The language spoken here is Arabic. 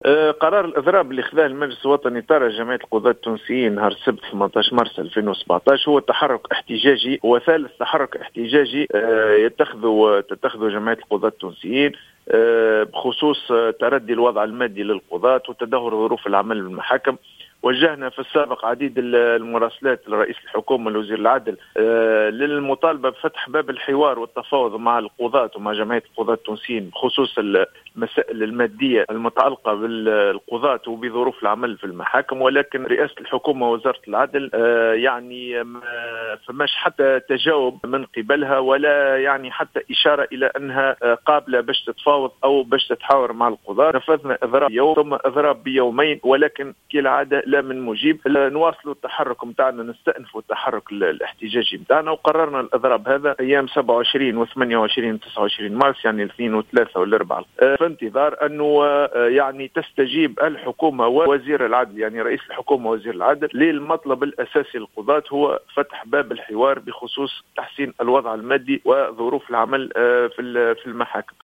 قرار الإضراب اللي خذاه المجلس الوطني ترى جمعية القضاة التونسيين نهار السبت 18 مارس 2017 هو تحرك احتجاجي، هو ثالث تحرك احتجاجي تتخذه جمعية القضاة التونسيين بخصوص تردي الوضع المادي للقضاة وتدهور ظروف العمل بالمحاكم. وجهنا في السابق عديد المراسلات لرئيس الحكومة لوزير العدل للمطالبة بفتح باب الحوار والتفاوض مع القضاة ومع جمعية القضاة التونسيين بخصوص المسائل المادية المتعلقة بالقضاة وبظروف العمل في المحاكم، ولكن رئاسة الحكومة ووزارة العدل يعني فماش حتى تجاوب من قبلها ولا يعني حتى إشارة إلى أنها قابلة باش تتفاوض أو باش تتحاور مع القضاة. نفذنا إضراب يوم ثم إضراب بيومين، ولكن كالعادة لا من مجيب. نواصلوا التحرك متاعنا، نستأنفوا التحرك الاحتجاجي متاعنا، وقررنا الإضراب هذا أيام 27 و28 و29 مارس، يعني الاثنين والثلاثة والأربعاء، في انتظار أنه يعني تستجيب الحكومة ووزير العدل، يعني رئيس الحكومة ووزير العدل، للمطلب الأساسي للقضاة هو فتح باب الحوار بخصوص تحسين الوضع المادي وظروف العمل في المحاكم.